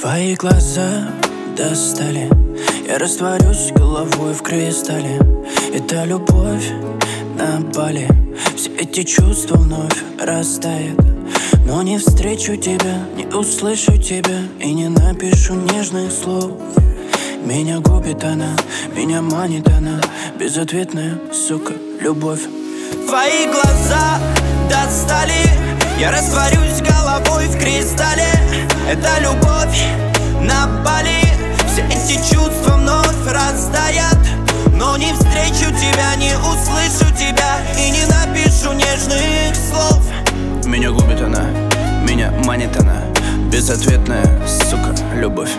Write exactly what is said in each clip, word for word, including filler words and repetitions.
Твои глаза достали, я растворюсь головой в кристалле. Это любовь на Бали. Все эти чувства вновь растают, но не встречу тебя, не услышу тебя и не напишу нежных слов. Меня губит она, меня манит она, безответная, сука, любовь. Твои глаза достали, я растворюсь головой в кристалле. Это любовь на Бали. Все эти чувства вновь растают, но не встречу тебя, не услышу тебя и не напишу нежных слов. Меня губит она, меня манит она, безответная, сука, любовь.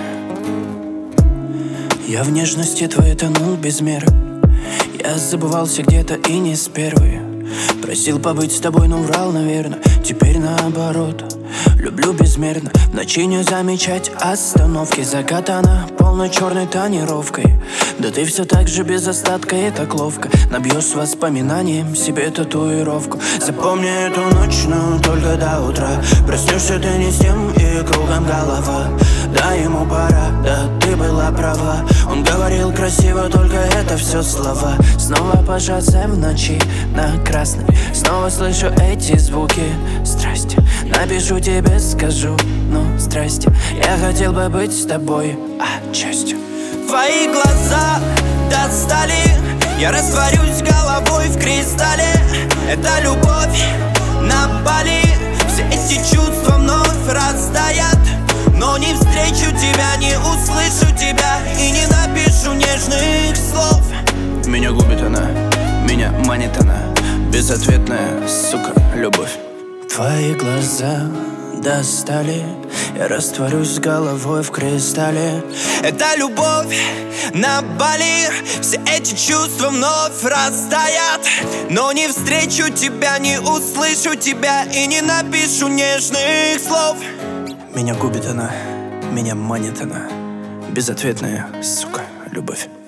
Я в нежности твоей тонул без меры. Я забывался где-то и не с первой. Просил побыть с тобой, но врал, наверное. Теперь наоборот, люблю безмерно. В ночи не замечать остановки. Закатана полной черной тонировкой. Да ты все так же без остатка и так ловко набьешь воспоминанием себе татуировку. Запомни эту ночь, но только до утра. Проснешься ты не с тем и кругом голова. Да, ему пора, да, ты была права. Он говорил красиво, только это все слова. Снова по шоссе в ночи на красный. Снова слышу эти звуки страсти. Напишу тебе, скажу, ну, здрасте. Я хотел бы быть с тобой отчасти. Твои глаза достали, я растворюсь головой в кристалле. Это любовь на Бали. Все эти чувства вновь растают, но не встречу тебя, не услышу тебя и не напишу нежных слов. Меня губит она, меня манит она, безответная, сука, любовь. Твои глаза достали, я растворюсь головой в кристалле. Это любовь на Бали. Все эти чувства вновь растают, но не встречу тебя, не услышу тебя и не напишу нежных слов. Меня губит она, меня манит она, безответная, сука, любовь.